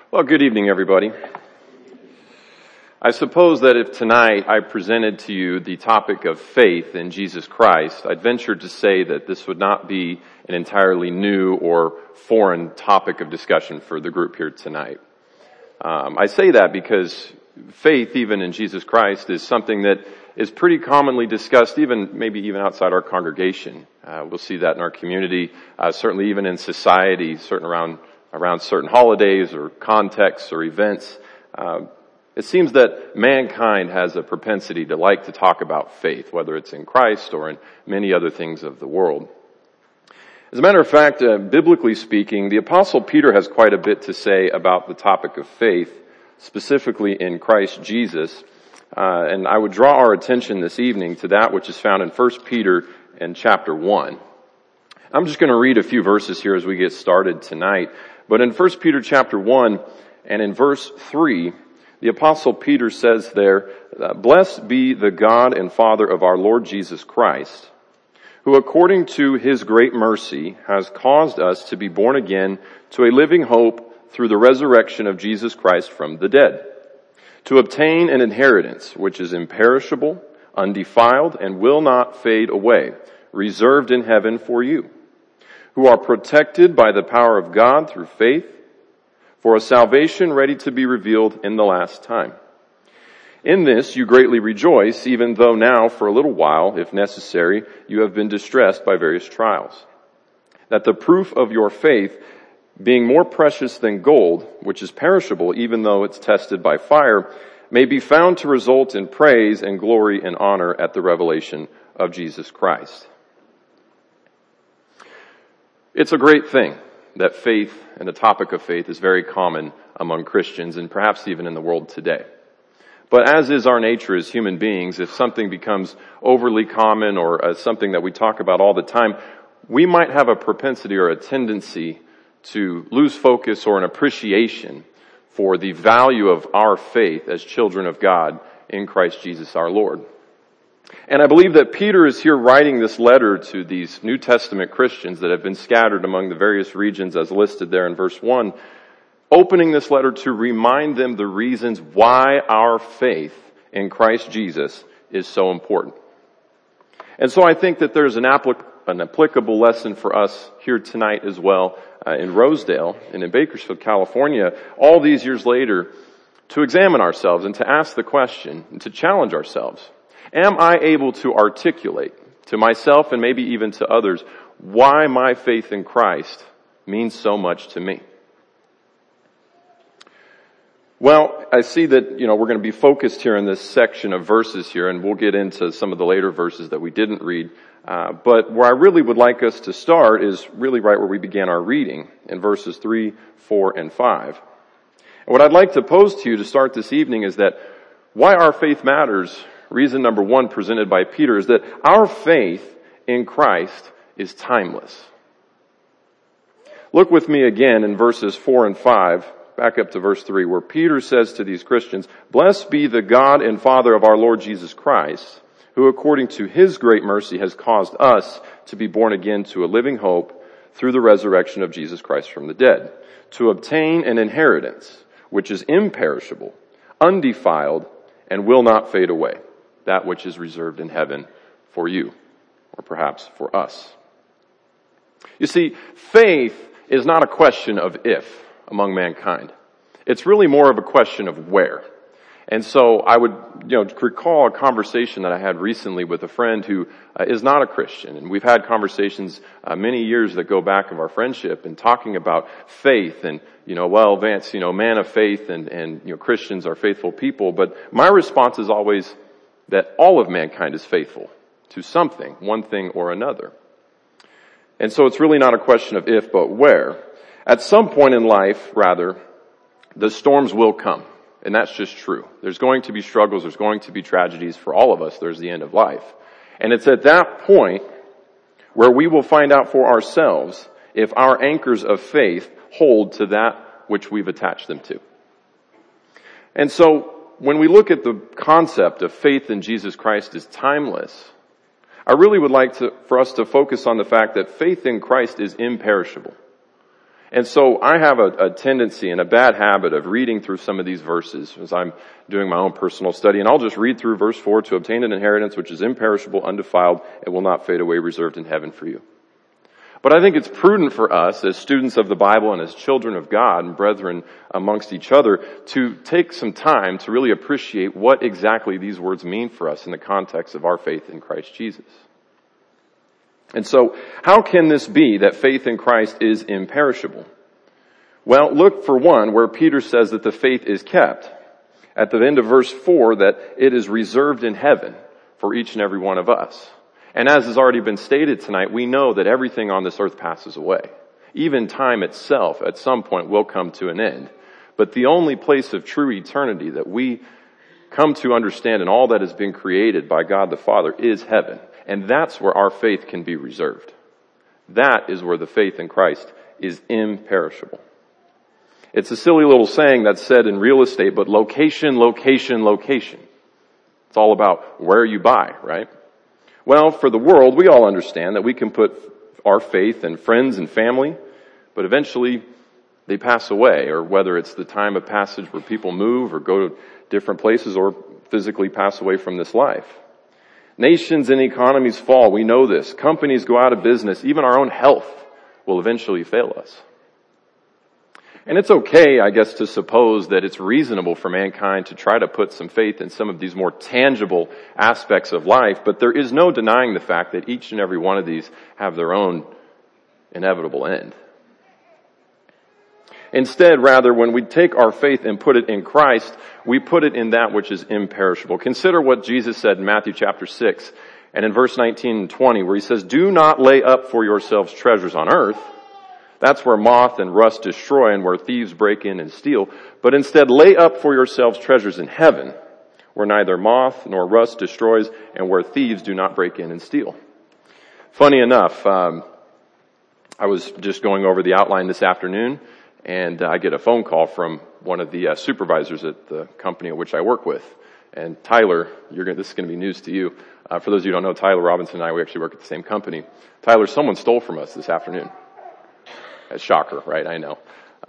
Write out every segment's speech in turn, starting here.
Well, good evening, everybody. I suppose that if tonight I presented to you the topic of faith in Jesus Christ, I'd venture to say that this would not be an entirely new or foreign topic of discussion for the group here tonight. I say that because faith, even in Jesus Christ, is something that is pretty commonly discussed, maybe even outside our congregation. We'll see that in our community, certainly even in society, around certain holidays or contexts or events. It seems that mankind has a propensity to like to talk about faith, whether it's in Christ or in many other things of the world. As a matter of fact, biblically speaking, the Apostle Peter has quite a bit to say about the topic of faith, specifically in Christ Jesus. And I would draw our attention this evening to that which is found in 1 Peter and chapter 1. I'm just going to read a few verses here as we get started tonight. But in 1 Peter chapter 1 and in verse 3, the Apostle Peter says there, "Blessed be the God and Father of our Lord Jesus Christ, who according to His great mercy has caused us to be born again to a living hope through the resurrection of Jesus Christ from the dead, to obtain an inheritance which is imperishable, undefiled, and will not fade away, reserved in heaven for you, who are protected by the power of God through faith, for a salvation ready to be revealed in the last time. In this you greatly rejoice, even though now for a little while, if necessary, you have been distressed by various trials, that the proof of your faith, being more precious than gold, which is perishable even though it's tested by fire, may be found to result in praise and glory and honor at the revelation of Jesus Christ." It's a great thing that faith and the topic of faith is very common among Christians and perhaps even in the world today. But as is our nature as human beings, if something becomes overly common or something that we talk about all the time, we might have a propensity or a tendency to lose focus or an appreciation for the value of our faith as children of God in Christ Jesus our Lord. And I believe that Peter is here writing this letter to these New Testament Christians that have been scattered among the various regions as listed there in verse 1, opening this letter to remind them the reasons why our faith in Christ Jesus is so important. And so I think that there's an applicable lesson for us here tonight as well in Rosedale and in Bakersfield, California, all these years later, to examine ourselves and to ask the question and to challenge ourselves. Am I able to articulate to myself and maybe even to others why my faith in Christ means so much to me? Well, I see that, we're going to be focused here in this section of verses here, and we'll get into some of the later verses that we didn't read. But where I really would like us to start is really right where we began our reading in verses 3, 4, and 5. And what I'd like to pose to you to start this evening is that why our faith matters. Reason number 1 presented by Peter is that our faith in Christ is timeless. Look with me again in verses 4 and 5, back up to verse 3, where Peter says to these Christians, "Blessed be the God and Father of our Lord Jesus Christ, who according to His great mercy has caused us to be born again to a living hope through the resurrection of Jesus Christ from the dead, to obtain an inheritance which is imperishable, undefiled, and will not fade away, that which is reserved in heaven for you," or perhaps for us. You see, faith is not a question of if among mankind. It's really more of a question of where. And so I would, recall a conversation that I had recently with a friend who is not a Christian. And we've had conversations many years that go back of our friendship and talking about faith and, Vance, man of faith and Christians are faithful people. But my response is always that all of mankind is faithful to something, one thing or another. And so it's really not a question of if, but where. At some point in life, rather, the storms will come. And that's just true. There's going to be struggles. There's going to be tragedies for all of us. There's the end of life. And it's at that point where we will find out for ourselves if our anchors of faith hold to that which we've attached them to. And so when we look at the concept of faith in Jesus Christ as timeless, I really would like for us to focus on the fact that faith in Christ is imperishable. And so I have a tendency and a bad habit of reading through some of these verses as I'm doing my own personal study. And I'll just read through verse 4, to obtain an inheritance which is imperishable, undefiled, and will not fade away, reserved in heaven for you. But I think it's prudent for us as students of the Bible and as children of God and brethren amongst each other to take some time to really appreciate what exactly these words mean for us in the context of our faith in Christ Jesus. And so, how can this be that faith in Christ is imperishable? Well, look for one where Peter says that the faith is kept. At the end of verse 4, that it is reserved in heaven for each and every one of us. And as has already been stated tonight, we know that everything on this earth passes away. Even time itself at some point will come to an end. But the only place of true eternity that we come to understand in all that has been created by God the Father is heaven. And that's where our faith can be reserved. That is where the faith in Christ is imperishable. It's a silly little saying that's said in real estate, but location, location, location. It's all about where you buy, right? Well, for the world, we all understand that we can put our faith in friends and family, but eventually they pass away, or whether it's the time of passage where people move or go to different places or physically pass away from this life. Nations and economies fall. We know this. Companies go out of business. Even our own health will eventually fail us. And it's okay, I guess, to suppose that it's reasonable for mankind to try to put some faith in some of these more tangible aspects of life, but there is no denying the fact that each and every one of these have their own inevitable end. Instead, rather, when we take our faith and put it in Christ, we put it in that which is imperishable. Consider what Jesus said in Matthew chapter 6 and in verse 19 and 20, where he says, "Do not lay up for yourselves treasures on earth." That's where moth and rust destroy and where thieves break in and steal. But instead, lay up for yourselves treasures in heaven, where neither moth nor rust destroys and where thieves do not break in and steal. Funny enough, I was just going over the outline this afternoon, and I get a phone call from one of the supervisors at the company at which I work with. And Tyler, this is going to be news to you. For those of you who don't know, Tyler Robinson and I, we actually work at the same company. Tyler, someone stole from us this afternoon. A shocker, right? I know.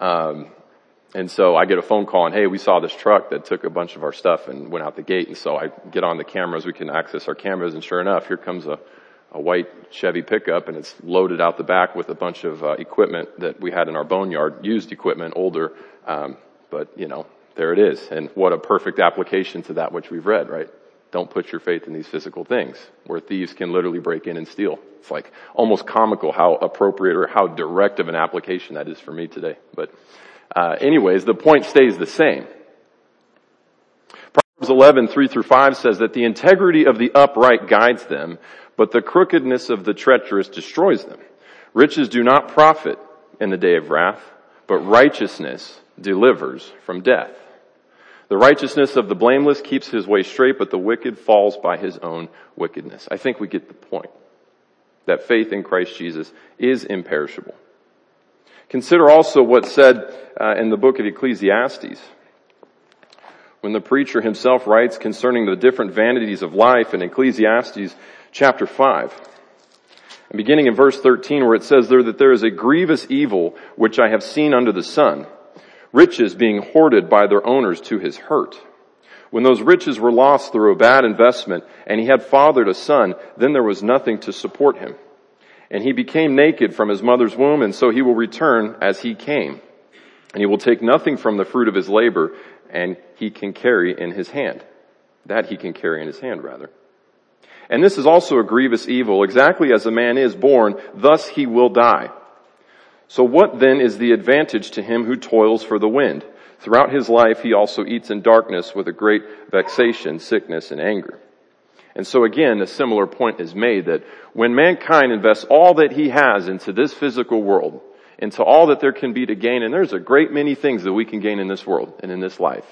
And so I get a phone call and, hey, we saw this truck that took a bunch of our stuff and went out the gate. And so I get on the cameras. We can access our cameras. And sure enough, here comes a white Chevy pickup, and it's loaded out the back with a bunch of equipment that we had in our boneyard, used equipment, older. But, there it is. And what a perfect application to that which we've read, right? Don't put your faith in these physical things where thieves can literally break in and steal. It's like almost comical how appropriate or how direct of an application that is for me today. But anyways, the point stays the same. Proverbs 11, 3-5 says that the integrity of the upright guides them, but the crookedness of the treacherous destroys them. Riches do not profit in the day of wrath, but righteousness delivers from death. The righteousness of the blameless keeps his way straight, but the wicked falls by his own wickedness. I think we get the point that faith in Christ Jesus is imperishable. Consider also what's said in the book of Ecclesiastes, when the preacher himself writes concerning the different vanities of life in Ecclesiastes chapter 5. And beginning in verse 13, where it says there that there is a grievous evil which I have seen under the sun, riches being hoarded by their owners to his hurt. When those riches were lost through a bad investment, and he had fathered a son, then there was nothing to support him. And he became naked from his mother's womb, and so he will return as he came. And he will take nothing from the fruit of his labor, and he can carry in his hand. That he can carry in his hand, rather. And this is also a grievous evil. Exactly as a man is born, thus he will die. So what then is the advantage to him who toils for the wind? Throughout his life he also eats in darkness with a great vexation, sickness, and anger. And so again, a similar point is made that when mankind invests all that he has into this physical world, into all that there can be to gain, and there's a great many things that we can gain in this world and in this life.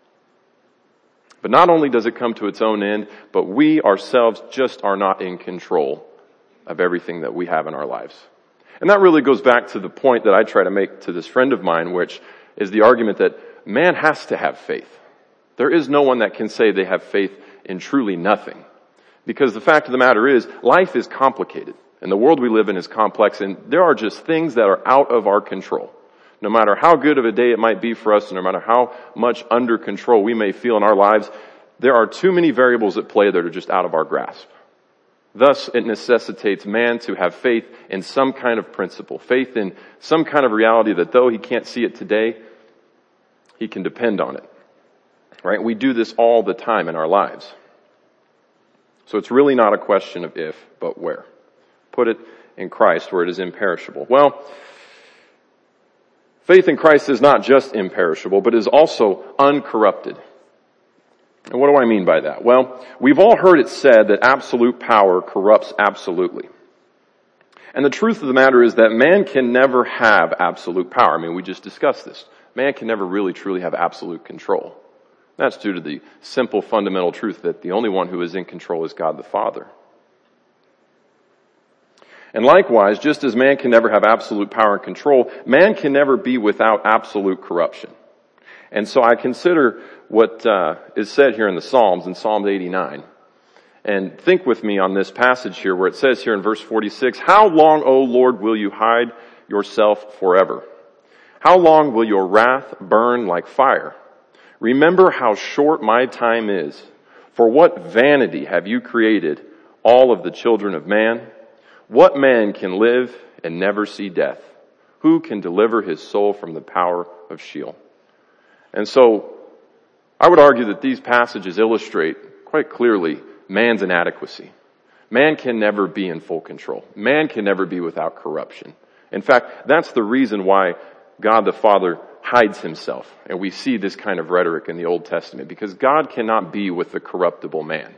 But not only does it come to its own end, but we ourselves just are not in control of everything that we have in our lives. And that really goes back to the point that I try to make to this friend of mine, which is the argument that man has to have faith. There is no one that can say they have faith in truly nothing. Because the fact of the matter is, life is complicated. And the world we live in is complex. And there are just things that are out of our control. No matter how good of a day it might be for us, and no matter how much under control we may feel in our lives, there are too many variables at play that are just out of our grasp. Thus, it necessitates man to have faith in some kind of principle, faith in some kind of reality that though he can't see it today, he can depend on it. Right? We do this all the time in our lives. So it's really not a question of if, but where. Put it in Christ where it is imperishable. Well, faith in Christ is not just imperishable, but is also uncorrupted. And what do I mean by that? Well, we've all heard it said that absolute power corrupts absolutely. And the truth of the matter is that man can never have absolute power. I mean, we just discussed this. Man can never really truly have absolute control. That's due to the simple fundamental truth that the only one who is in control is God the Father. And likewise, just as man can never have absolute power and control, man can never be without absolute corruption. And so I consider what is said here in the Psalms, in Psalm 89. And think with me on this passage here where it says here in verse 46, "How long, O Lord, will you hide yourself forever? How long will your wrath burn like fire? Remember how short my time is. For what vanity have you created all of the children of man? What man can live and never see death? Who can deliver his soul from the power of Sheol?" And so, I would argue that these passages illustrate quite clearly man's inadequacy. Man can never be in full control. Man can never be without corruption. In fact, that's the reason why God the Father hides himself. And we see this kind of rhetoric in the Old Testament, because God cannot be with the corruptible man.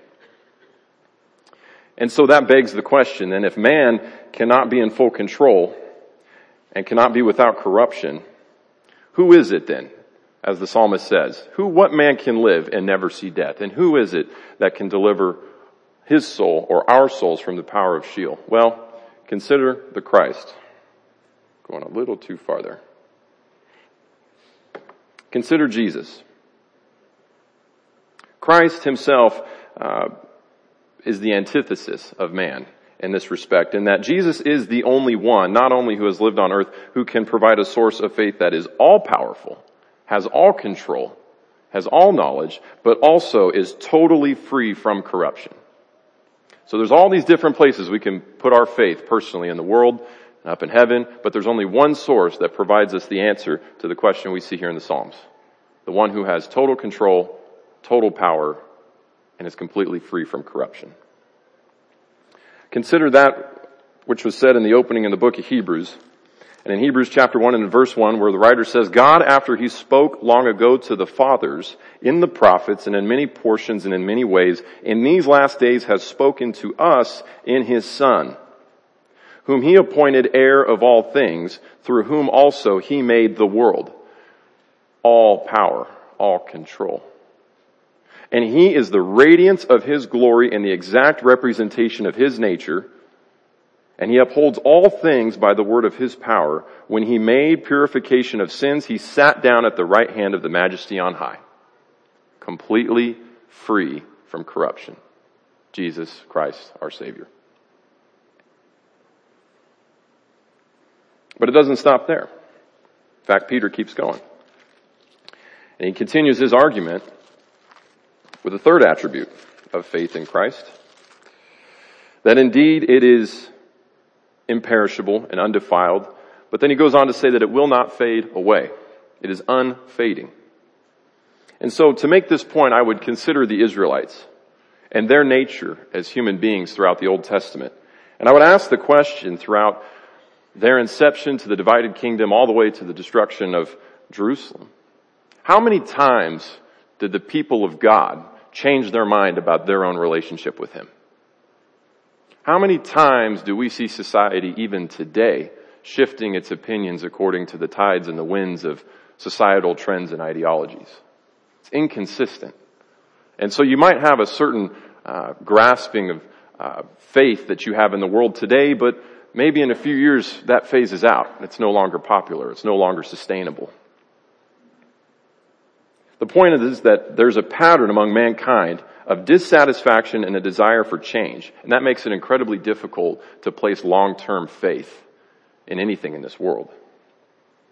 And so that begs the question, then, if man cannot be in full control and cannot be without corruption, who is it then, as the psalmist says? What man can live and never see death? And who is it that can deliver his soul or our souls from the power of Sheol? Well, consider the Christ. Going a little too far there. Consider Jesus. Christ himself is the antithesis of man in this respect, in that Jesus is the only one, not only who has lived on earth, who can provide a source of faith that is all-powerful, has all control, has all knowledge, but also is totally free from corruption. So there's all these different places we can put our faith personally in the world and up in heaven, but there's only one source that provides us the answer to the question we see here in the Psalms. The one who has total control, total power, and is completely free from corruption. Consider that which was said in the opening in the book of Hebrews. And in Hebrews chapter 1 and in verse 1, where the writer says, "God, after he spoke long ago to the fathers in the prophets and in many portions and in many ways, in these last days has spoken to us in his Son, whom he appointed heir of all things, through whom also he made the world." All power, all control. "And he is the radiance of his glory and the exact representation of his nature. And he upholds all things by the word of his power. When he made purification of sins, he sat down at the right hand of the Majesty on high." Completely free from corruption. Jesus Christ, our Savior. But it doesn't stop there. In fact, Peter keeps going. And he continues his argument with a third attribute of faith in Christ. That indeed it is imperishable and undefiled, but then he goes on to say that it will not fade away. It is unfading. And so to make this point, I would consider the Israelites and their nature as human beings throughout the Old Testament. And I would ask the question throughout their inception to the divided kingdom all the way to the destruction of Jerusalem. How many times did the people of God change their mind about their own relationship with him? How many times do we see society even today shifting its opinions according to the tides and the winds of societal trends and ideologies? It's inconsistent. And so you might have a certain grasping of faith that you have in the world today, but maybe in a few years that phases out. It's no longer popular. It's no longer sustainable. The point is that there's a pattern among mankind of dissatisfaction and a desire for change. And that makes it incredibly difficult to place long-term faith in anything in this world.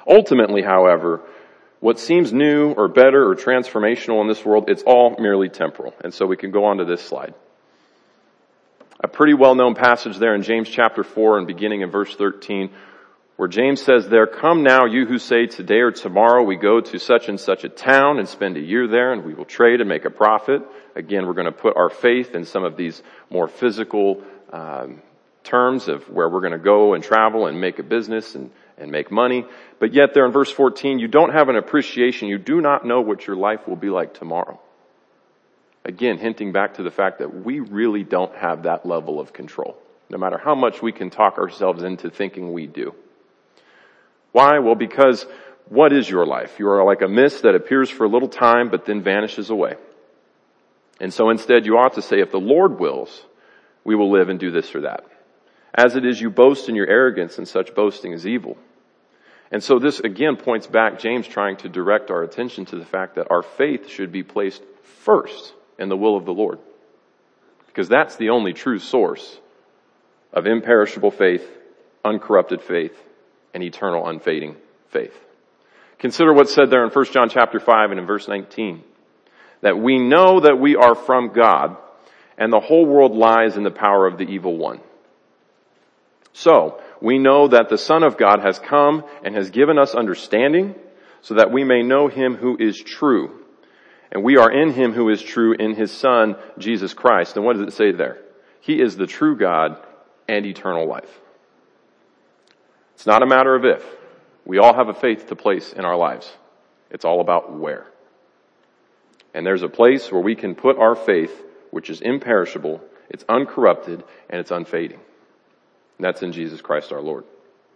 Ultimately, however, what seems new or better or transformational in this world, it's all merely temporal. And so we can go on to this slide. A pretty well-known passage there in James chapter 4 and beginning in verse 13, where James says there, "Come now, you who say today or tomorrow we go to such and such a town and spend a year there and we will trade and make a profit." Again, we're going to put our faith in some of these more physical terms of where we're going to go and travel and make a business and make money. But yet there in verse 14, you don't have an appreciation. You do not know what your life will be like tomorrow. Again, hinting back to the fact that we really don't have that level of control, no matter how much we can talk ourselves into thinking we do. Why? Well, because what is your life? You are like a mist that appears for a little time but then vanishes away. And so instead you ought to say, if the Lord wills, we will live and do this or that. As it is, you boast in your arrogance, and such boasting is evil. And so this again points back, James trying to direct our attention to the fact that our faith should be placed first in the will of the Lord. Because that's the only true source of imperishable faith, uncorrupted faith, and eternal unfading faith. Consider what's said there in 1 John chapter 5 and in verse 19. That we know that we are from God, and the whole world lies in the power of the evil one. So, we know that the Son of God has come and has given us understanding so that we may know Him who is true. And we are in Him who is true, in His Son, Jesus Christ. And what does it say there? He is the true God and eternal life. It's not a matter of if. We all have a faith to place in our lives. It's all about where. And there's a place where we can put our faith, which is imperishable, it's uncorrupted, and it's unfading. And that's in Jesus Christ our Lord.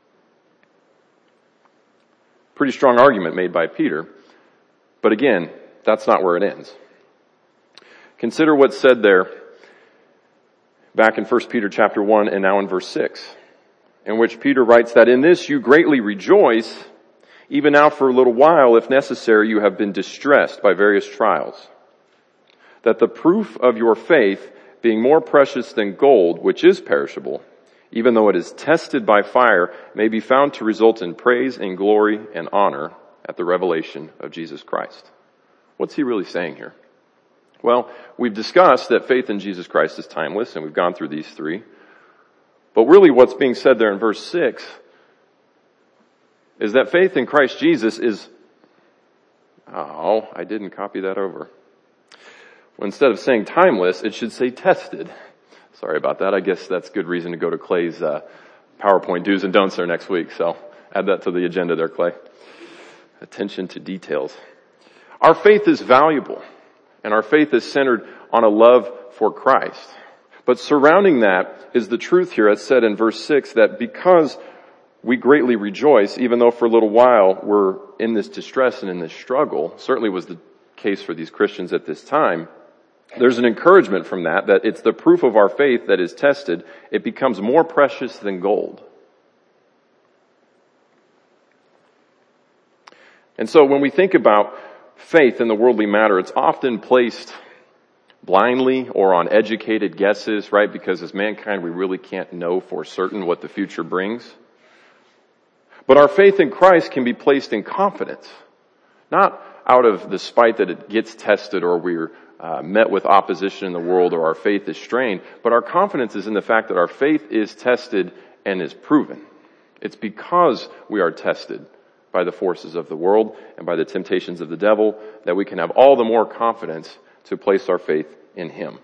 Pretty strong argument made by Peter. But again, that's not where it ends. Consider what's said there back in 1 Peter chapter 1 and now in verse 6, in which Peter writes that in this you greatly rejoice, even now for a little while, if necessary, you have been distressed by various trials, that the proof of your faith, being more precious than gold, which is perishable, even though it is tested by fire, may be found to result in praise and glory and honor at the revelation of Jesus Christ. What's he really saying here? Well, we've discussed that faith in Jesus Christ is timeless, and we've gone through these three. But really what's being said there in verse 6 is that faith in Christ Jesus is... I didn't copy that over. Well, instead of saying timeless, it should say tested. Sorry about that. I guess that's good reason to go to Clay's PowerPoint do's and don'ts there next week. So add that to the agenda there, Clay. Attention to details. Our faith is valuable, and our faith is centered on a love for Christ. But surrounding that is the truth here, as said in verse 6, that because we greatly rejoice, even though for a little while we're in this distress and in this struggle, certainly was the case for these Christians at this time, there's an encouragement from that it's the proof of our faith that is tested. It becomes more precious than gold. And so when we think about faith in the worldly matter, it's often placed blindly or on educated guesses, right? Because as mankind, we really can't know for certain what the future brings. But our faith in Christ can be placed in confidence, not out of the spite that it gets tested or we're met with opposition in the world or our faith is strained, but our confidence is in the fact that our faith is tested and is proven. It's because we are tested by the forces of the world and by the temptations of the devil that we can have all the more confidence to place our faith in Him.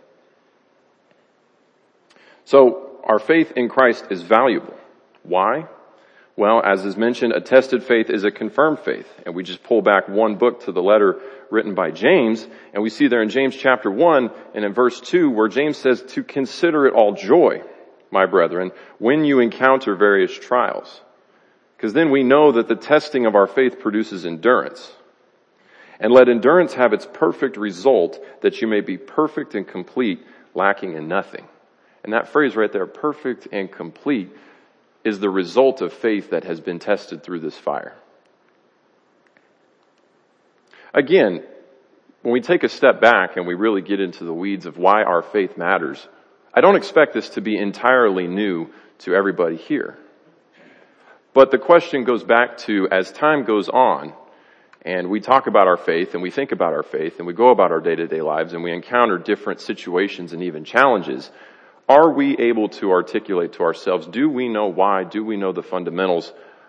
So our faith in Christ is valuable. Why? Well, as is mentioned, a tested faith is a confirmed faith. And we just pull back one book to the letter written by James, and we see there in James chapter 1 and in verse 2 where James says to consider it all joy, my brethren, when you encounter various trials. Because then we know that the testing of our faith produces endurance. And let endurance have its perfect result, that you may be perfect and complete, lacking in nothing. And that phrase right there, perfect and complete, is the result of faith that has been tested through this fire. Again, when we take a step back and we really get into the weeds of why our faith matters, I don't expect this to be entirely new to everybody here. But the question goes back to, as time goes on, and we talk about our faith, and we think about our faith, and we go about our day-to-day lives, and we encounter different situations and even challenges, are we able to articulate to ourselves, do we know why, do we know the fundamentals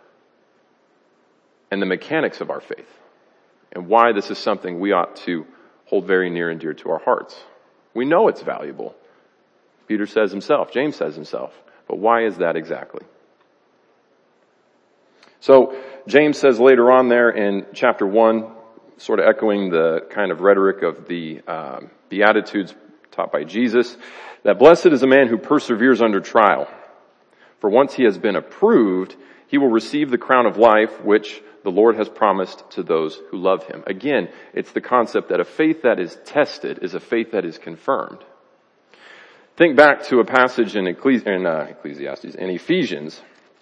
and the mechanics of our faith, and why this is something we ought to hold very near and dear to our hearts? We know it's valuable. Peter says himself, James says himself, but why is that exactly? So James says later on there in chapter 1, sort of echoing the kind of rhetoric of the Beatitudes taught by Jesus, that blessed is a man who perseveres under trial. For once he has been approved, he will receive the crown of life which the Lord has promised to those who love him. Again, it's the concept that a faith that is tested is a faith that is confirmed. Think back to a passage in Ecclesiastes, in Ephesians.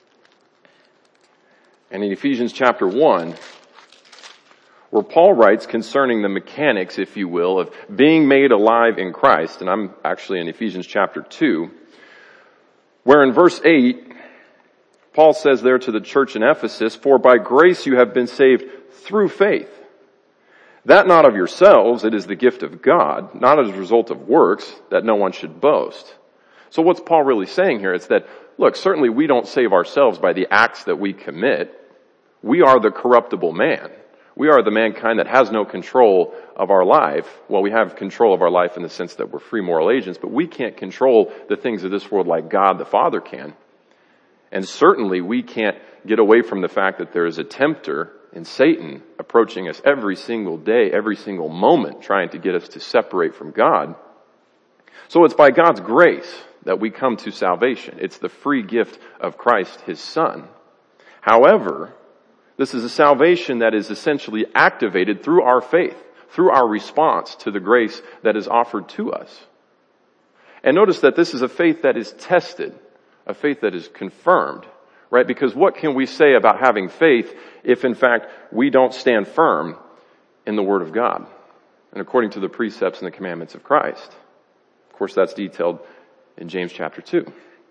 And in Ephesians chapter 1, where Paul writes concerning the mechanics, if you will, of being made alive in Christ. And I'm actually in Ephesians chapter 2, where in verse 8, Paul says there to the church in Ephesus, for by grace you have been saved through faith. That not of yourselves, it is the gift of God, not as a result of works, that no one should boast. So what's Paul really saying here? It's that, look, certainly we don't save ourselves by the acts that we commit. We are the corruptible man. We are the mankind that has no control of our life. Well, we have control of our life in the sense that we're free moral agents, but we can't control the things of this world like God the Father can. And certainly we can't get away from the fact that there is a tempter in Satan approaching us every single day, every single moment, trying to get us to separate from God. So it's by God's grace that we come to salvation. It's the free gift of Christ, his Son. However, this is a salvation that is essentially activated through our faith, through our response to the grace that is offered to us. And notice that this is a faith that is tested, a faith that is confirmed, right? Because what can we say about having faith if in fact we don't stand firm in the Word of God and according to the precepts and the commandments of Christ? Of course, that's detailed in James chapter 2.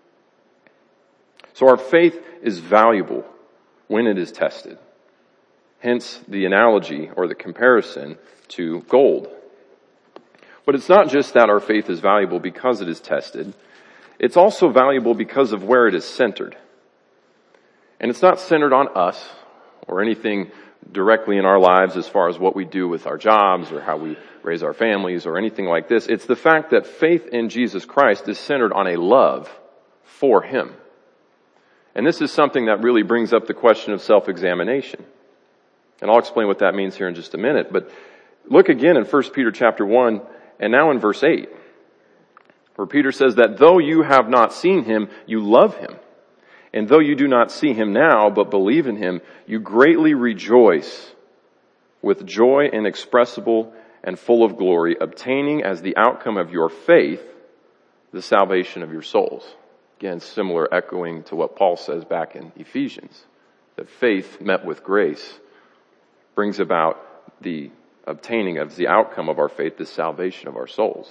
So our faith is valuable when it is tested. Hence the analogy or the comparison to gold. But it's not just that our faith is valuable because it is tested. It's also valuable because of where it is centered. And it's not centered on us or anything directly in our lives as far as what we do with our jobs or how we raise our families or anything like this. It's the fact that faith in Jesus Christ is centered on a love for him. And this is something that really brings up the question of self-examination. And I'll explain what that means here in just a minute. But look again in 1 Peter chapter 1 and now in verse 8, where Peter says that though you have not seen him, you love him. And though you do not see him now, but believe in him, you greatly rejoice with joy inexpressible and full of glory, obtaining as the outcome of your faith the salvation of your souls. Again, similar echoing to what Paul says back in Ephesians, that faith met with grace brings about the obtaining of the outcome of our faith, the salvation of our souls.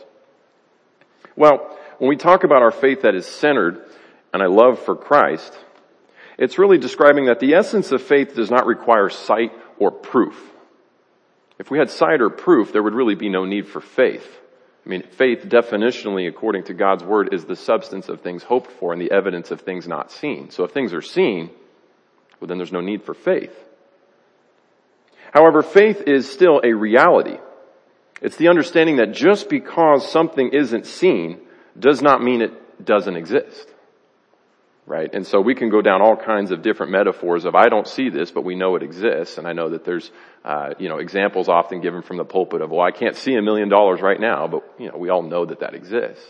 Well, when we talk about our faith that is centered on a love for Christ, it's really describing that the essence of faith does not require sight or proof. If we had sight or proof, there would really be no need for faith. I mean, faith definitionally, according to God's word, is the substance of things hoped for and the evidence of things not seen. So if things are seen, well, then there's no need for faith. However, faith is still a reality. It's the understanding that just because something isn't seen does not mean it doesn't exist. Right? And so we can go down all kinds of different metaphors of I don't see this, but we know it exists. And I know that there's, examples often given from the pulpit of, well, I can't see $1 million right now, but, we all know that that exists.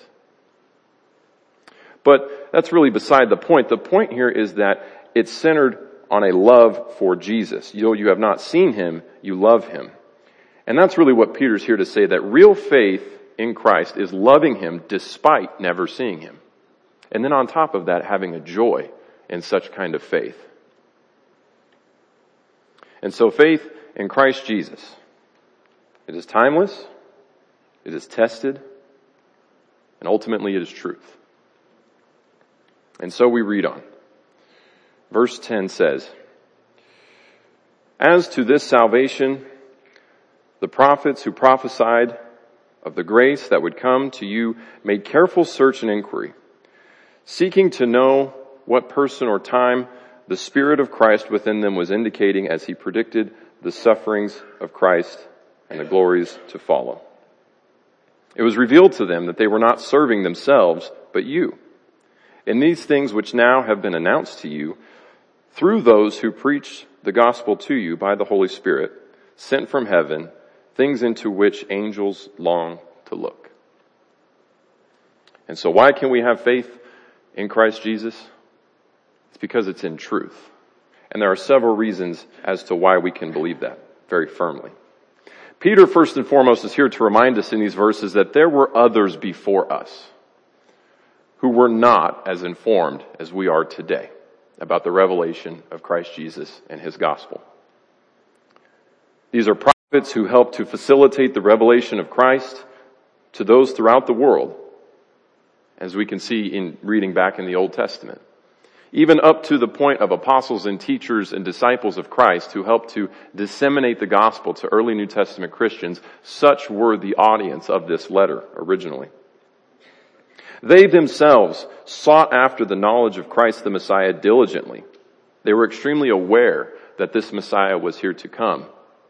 But that's really beside the point. The point here is that it's centered on a love for Jesus. Though you have not seen him, you love him. And that's really what Peter's here to say, that real faith in Christ is loving him despite never seeing him. And then on top of that, having a joy in such kind of faith. And so faith in Christ Jesus, it is timeless, it is tested, and ultimately it is truth. And so we read on. Verse 10 says, "As to this salvation, the prophets who prophesied of the grace that would come to you made careful search and inquiry, seeking to know what person or time the Spirit of Christ within them was indicating as he predicted the sufferings of Christ and the glories to follow. It was revealed to them that they were not serving themselves, but you. In these things which now have been announced to you, through those who preached the gospel to you by the Holy Spirit, sent from heaven, things into which angels long to look." And so why can we have faith in Christ Jesus? It's because it's in truth. And there are several reasons as to why we can believe that very firmly. Peter, first and foremost, is here to remind us in these verses that there were others before us who were not as informed as we are today about the revelation of Christ Jesus and his gospel. These are prophets who helped to facilitate the revelation of Christ to those throughout the world, as we can see in reading back in the Old Testament. Even up to the point of apostles and teachers and disciples of Christ who helped to disseminate the gospel to early New Testament Christians, such were the audience of this letter originally. They themselves sought after the knowledge of Christ the Messiah diligently. They were extremely aware that this Messiah was here to come.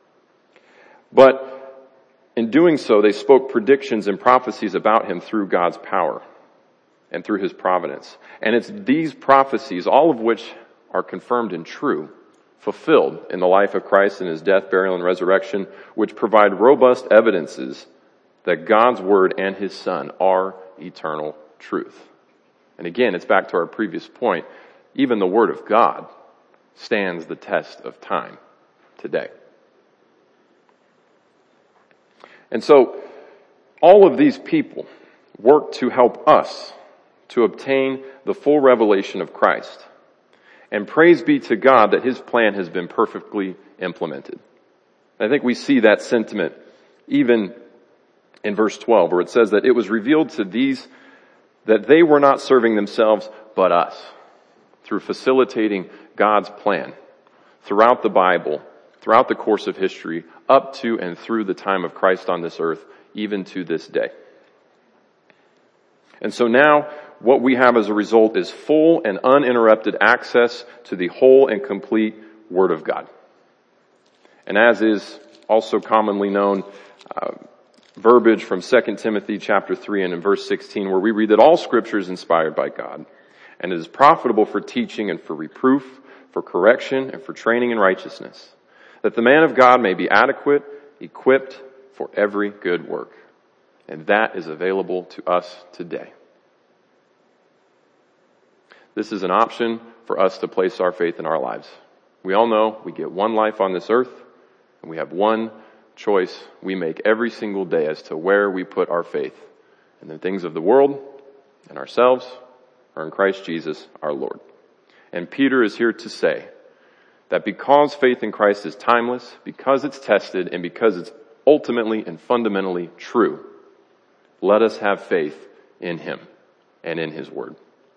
But in doing so, they spoke predictions and prophecies about him through God's power and through his providence. And it's these prophecies, all of which are confirmed and true, fulfilled in the life of Christ in his death, burial, and resurrection, which provide robust evidences that God's word and his Son are eternal truth. And again, it's back to our previous point. Even the word of God stands the test of time today. And so, all of these people work to help us to obtain the full revelation of Christ. And praise be to God that his plan has been perfectly implemented. I think we see that sentiment even in verse 12, where it says that it was revealed to these that they were not serving themselves, but us, through facilitating God's plan throughout the Bible, throughout the course of history, up to and through the time of Christ on this earth, even to this day. And so now, what we have as a result is full and uninterrupted access to the whole and complete Word of God. And as is also commonly known, verbiage from 2 Timothy chapter 3 and in verse 16, where we read that all Scripture is inspired by God and is profitable for teaching and for reproof, for correction, and for training in righteousness, that the man of God may be adequate, equipped for every good work. And that is available to us today. This is an option for us to place our faith in our lives. We all know we get one life on this earth, and we have one choice we make every single day as to where we put our faith, in the things of the world, in ourselves, or in Christ Jesus our Lord. And Peter is here to say that because faith in Christ is timeless, because it's tested, and because it's ultimately and fundamentally true, let us have faith in him and in his word.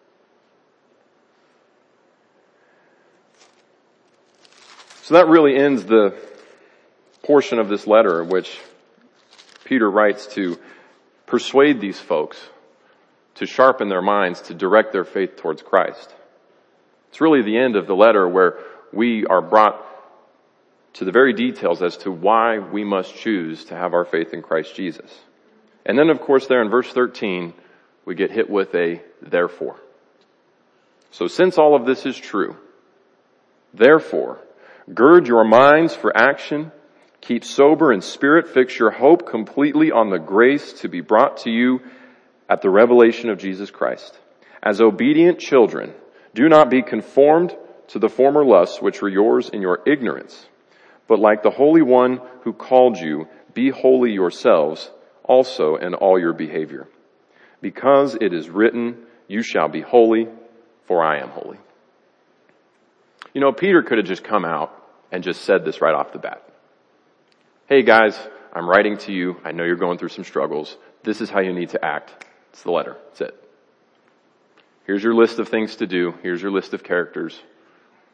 So that really ends the portion of this letter in which Peter writes to persuade these folks to sharpen their minds, to direct their faith towards Christ. It's really the end of the letter where we are brought to the very details as to why we must choose to have our faith in Christ Jesus. And then, of course, there in verse 13, we get hit with a therefore. So since all of this is true, therefore, gird your minds for action, keep sober in spirit, fix your hope completely on the grace to be brought to you at the revelation of Jesus Christ. As obedient children, do not be conformed to the former lusts which were yours in your ignorance, but like the Holy One who called you, be holy yourselves also in all your behavior. Because it is written, you shall be holy, for I am holy. You know, Peter could have just come out and just said this right off the bat. Hey guys, I'm writing to you. I know you're going through some struggles. This is how you need to act. It's the letter. That's it. Here's your list of things to do. Here's your list of characters.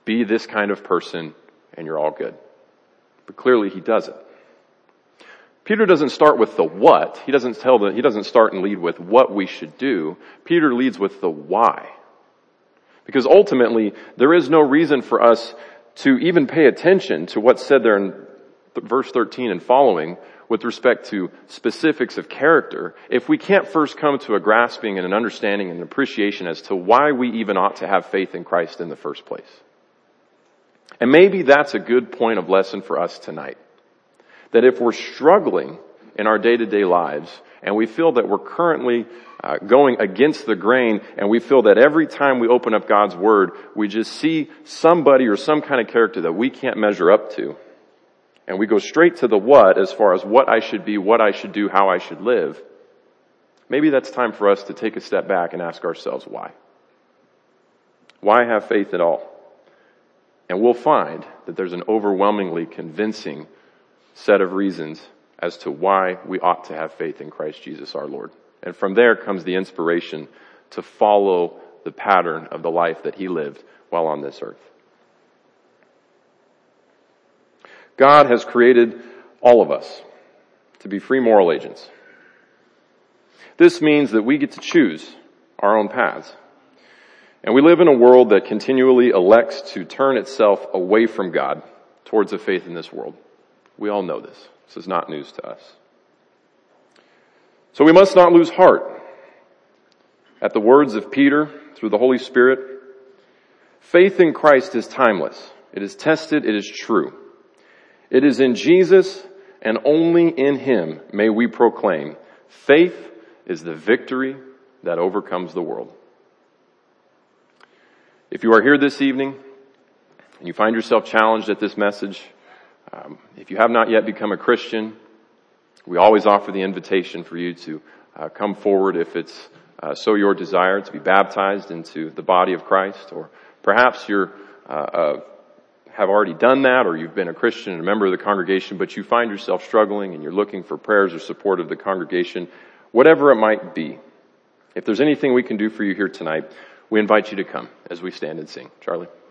be this kind of person and you're all good. But clearly he doesn't. Peter doesn't start with the what. He doesn't start and lead with what we should do. Peter leads with the why. Because ultimately, there is no reason for us to even pay attention to what's said there in verse 13 and following with respect to specifics of character if we can't first come to a grasping and an understanding and an appreciation as to why we even ought to have faith in Christ in the first place. And maybe that's a good point of lesson for us tonight. That if we're struggling in our day-to-day lives and we feel that we're currently going against the grain and we feel that every time we open up God's Word, we just see somebody or some kind of character that we can't measure up to. And we go straight to the what as far as what I should be, what I should do, how I should live. Maybe that's time for us to take a step back and ask ourselves why. Why have faith at all? And we'll find that there's an overwhelmingly convincing set of reasons as to why we ought to have faith in Christ Jesus our Lord. And from there comes the inspiration to follow the pattern of the life that he lived while on this earth. God has created all of us to be free moral agents. This means that we get to choose our own paths. And we live in a world that continually elects to turn itself away from God towards a faith in this world. We all know this. This is not news to us. So we must not lose heart. At the words of Peter through the Holy Spirit, faith in Christ is timeless. It is tested. It is true. It is in Jesus and only in Him may we proclaim, faith is the victory that overcomes the world. If you are here this evening and you find yourself challenged at this message, if you have not yet become a Christian, we always offer the invitation for you to come forward if it's so your desire to be baptized into the body of Christ, or perhaps you're have already done that, or you've been a Christian and a member of the congregation, but you find yourself struggling and you're looking for prayers or support of the congregation, whatever it might be. If there's anything we can do for you here tonight, we invite you to come as we stand and sing. Charlie.